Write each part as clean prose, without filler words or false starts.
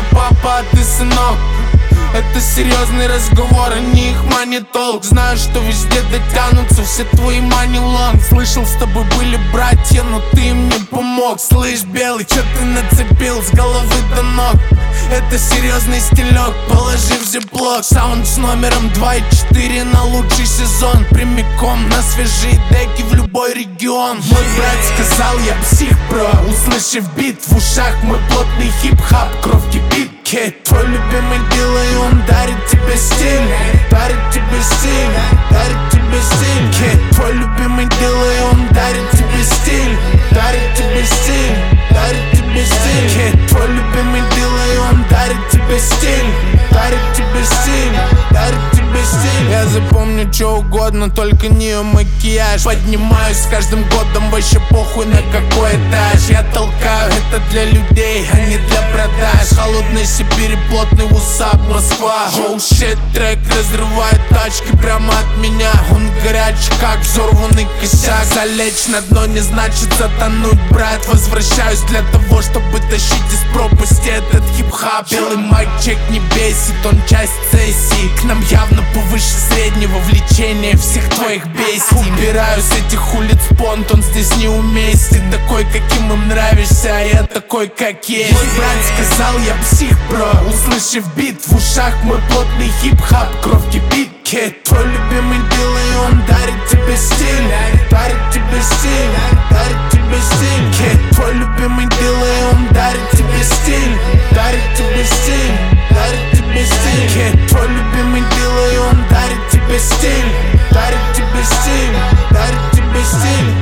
папа, а ты сынок. Это серьезный разговор, а не их мани-толк. Знаю, что везде дотянутся все твои мани-лонг. Слышал, с тобой были братья, но ты им не помог. Слышь, белый, чё ты нацепил с головы до ног? Это серьезный стилек, положи в зиплок. Саунд с номером 2 и 4 на лучший сезон. Прямиком на свежие деки в любой регион. Мой брат сказал, я псих, бро. Услышав бит в ушах, мой плотный хип-хап, кровь кипит. Твой любимый делай, он дарит тебе стиль. Дарит тебе стиль, дарит тебе стиль. Твой любимый делай, он дарит тебе стиль. Дарит тебе стиль, дарит тебе стиль. Твой любимый делай, он дарит тебе стиль. Дарит тебе стиль, дарит тебе стиль. Я запомню что угодно, только не ее макияж. Поднимаюсь с каждым годом, вообще похуй на какой этаж. Я толкаю, это для людей, а не для продаж. Холодной Сибири, плотный усап, Москва. Оу щит, трек разрывает тачки прямо от меня. Он горячий, как взорванный косяк. Залечь на дно не значит затонуть, брат. Возвращаюсь для того, чтобы тащить из пропасти этот хип-хап. Белый майк, чек не бесит, он часть сессии. К нам явно повыше среднего влечения всех твоих бестий. Убираю с этих улиц понт, он здесь неуместен. Такой, каким им нравишься, а я такой, как есть. Мой брат сказал, я псих, бро. Услышав бит в ушах, мой плотный хип-хап, кровь кипит. Твой любимый делай, он дарит тебе стиль. Дарит тебе стиль, дарит тебе стиль. Твой любимый делай, он дарит тебе стиль. Дарит тебе стиль, дарит тебе стиль. Твой любимый делай, он дарит тебе стиль. Дарит тебе стиль, дарит тебе стиль.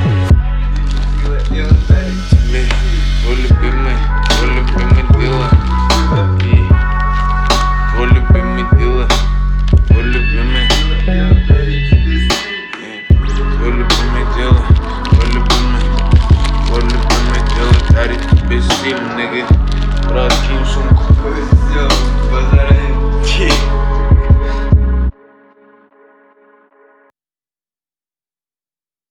Твой любимый делай. Твой любимый делай. Твой любимый. Твой любимый делай. Твой любимый делай. Дарит тебе стиль, nigga. Брат, кинь сумку. Все, базар.